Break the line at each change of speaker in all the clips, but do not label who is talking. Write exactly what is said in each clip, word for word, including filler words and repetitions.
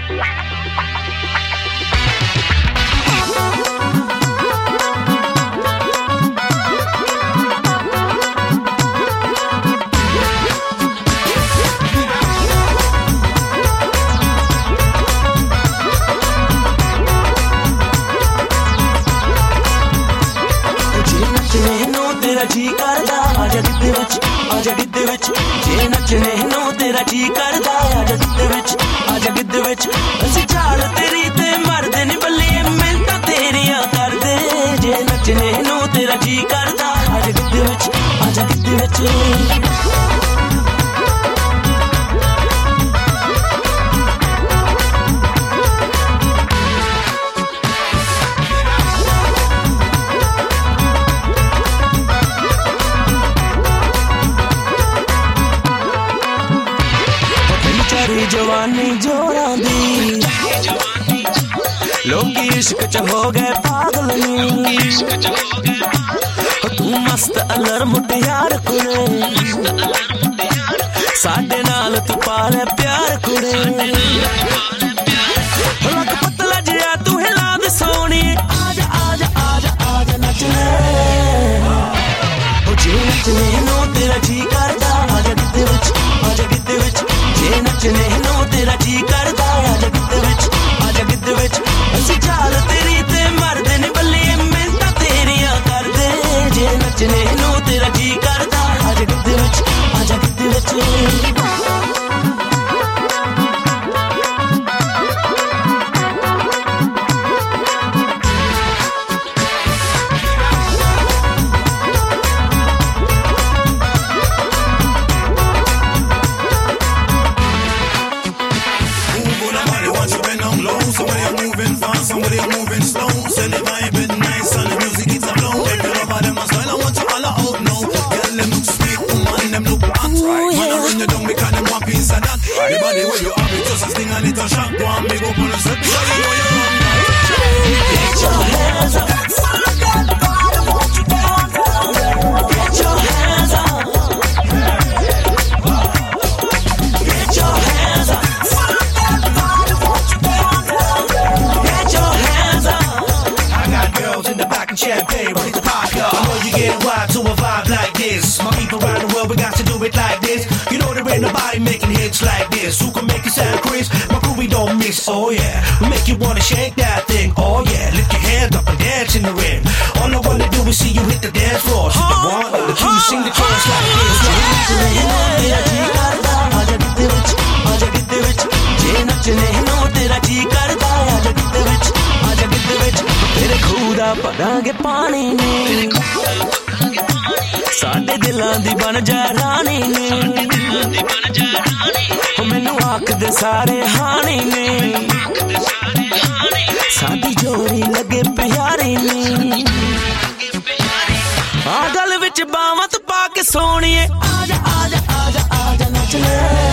जी करदा आजा गिद्दे विच आजा गिद्दे विच जे नचने नू तेरा जी करदा आजा गिद्दे विच आजा गिद्दे विच असी चाल तेरी ते मरदे नी बल्ले मिन्नतां तेरियां करदे जे नचने नू तेरा जी करदा आजा गिद्दे विच आजा गिद्दे विच जवानी जोरां दी लोग इश्क च हो गए पागल नी तू मस्त अलर मुटियार कुड़े साडे नाल तू पाले प्यार कुड़े लग पतला जिया तू हिला दे सोनी आजा आजा आजा आजा नचने ओ जी नचने नो तेरा जी करदा आजा गिद्दे विच आजा गिद्दे विच जे नचने नो तेरा जी करदा आजा गिद्दे विच आजा गिद्दे विच असी चाल तेरी ते मरदे नी बल्ले मिन्नतां तेरियां करदे जे नचने नो तेरा जी करदा आजा गिद्दे विच आजा गिद्दे विच
Somebody moving slow, send the vibe is nice and the music is alone. If you love them as well, I want you all out now. Girl, them look sweet, woman, them look hot. Right. Man, I run you down because them want piece of that. The body where you have it, just a sting and little shock. Go and big up on the set, because you know you run that. Get your hands up. Get your hands up. Get your hands up. Champagne, ready to pop up. I know you get wild to a vibe like this. My people around the world, we got to do it like this. You know there ain't nobody making hits like this. Who can make it sound crisp? My crew, we don't miss. Oh yeah, we make you wanna shake that thing. Oh yeah, lift your hands up and dance in the ring. All I wanna do is see you hit the dance floor. She's the one, the two, sing the chorus like this.
तेरा जी करदा आजा गिद्दे विच आजा गिद्दे विच जे नचने no तेरा जी करदा आजा गिद्दे विच आजा गिद्दे विच तेरे खूह दा भरांगे पानी नी साडे दिलां दी बन जा रानी नी मैनू आखदे सारे हानी नी साडी जोड़ी लगे प्यारी नी आ गल विच बावां तू पा के सोणीए आजा आजा आजा आजा नचले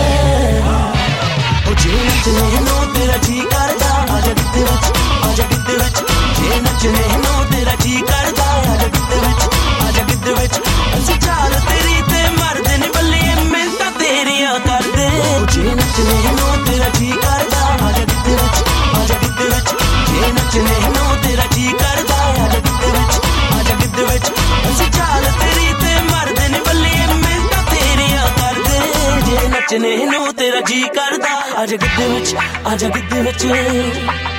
ओ जे नचने नो तेरा जी करदा आजा गिद्दे विच आजा गिद्दे विच जे नचने नो तेरा जी करदा आजा गिद्दे विच आजा गिद्दे विच असी चाल तेरी ते मरदे नी बल्ले मिन्नतां तेरियां करदे ओ जे नचने नो तेरा जी करदा आजा गिद्दे विच आजा गिद्दे विच जे नचने नो तेरा जी करदा आजा गिद्दे विच आजा गिद्दे विच असी चाल तेरी ते मरदे नी बल्ले मिन्नतां तेरियां करदे जे नचने नो तेरा जी करदा आजा गिद्दे विच आजा गिद्दे विच